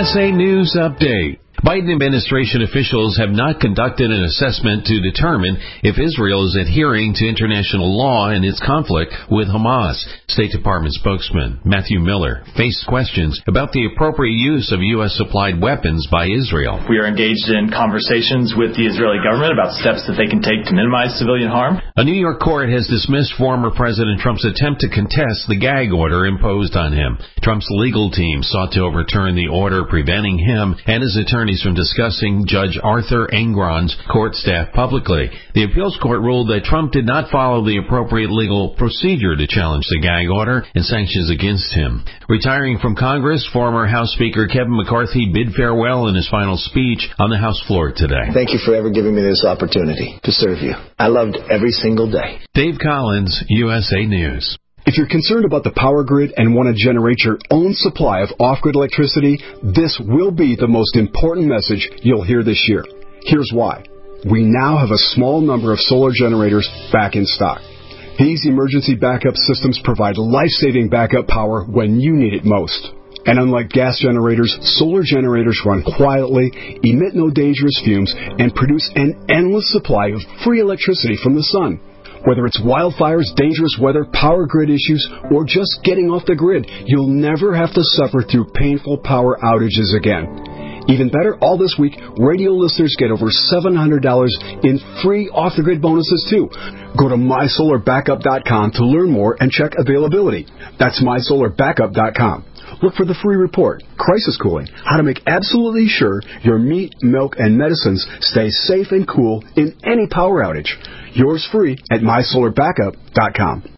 USA News Update. Biden administration officials have not conducted an assessment to determine if Israel is adhering to international law in its conflict with Hamas. State Department spokesman Matthew Miller faced questions about the appropriate use of U.S.-supplied weapons by Israel. We are engaged in conversations with the Israeli government about steps that they can take to minimize civilian harm. A New York court has dismissed former President Trump's attempt to contest the gag order imposed on him. Trump's legal team sought to overturn the order preventing him and his attorneys from discussing Judge Arthur Engron's court staff publicly. The appeals court ruled that Trump did not follow the appropriate legal procedure to challenge the gag order and sanctions against him. Retiring from Congress, former House Speaker Kevin McCarthy bid farewell in his final speech on the House floor today. Thank you for ever giving me this opportunity to serve you. I loved every single day. Dave Collins, USA News. If you're concerned about the power grid and want to generate your own supply of off-grid electricity, this will be the most important message you'll hear this year. Here's why. We now have a small number of solar generators back in stock. These emergency backup systems provide life-saving backup power when you need it most. And unlike gas generators, solar generators run quietly, emit no dangerous fumes, and produce an endless supply of free electricity from the sun. Whether it's wildfires, dangerous weather, power grid issues, or just getting off the grid, you'll never have to suffer through painful power outages again. Even better, all this week, radio listeners get over $700 in free off-the-grid bonuses, too. Go to MySolarBackup.com to learn more and check availability. That's MySolarBackup.com. Look for the free report, Crisis Cooling, how to make absolutely sure your meat, milk, and medicines stay safe and cool in any power outage. Yours free at MySolarBackup.com.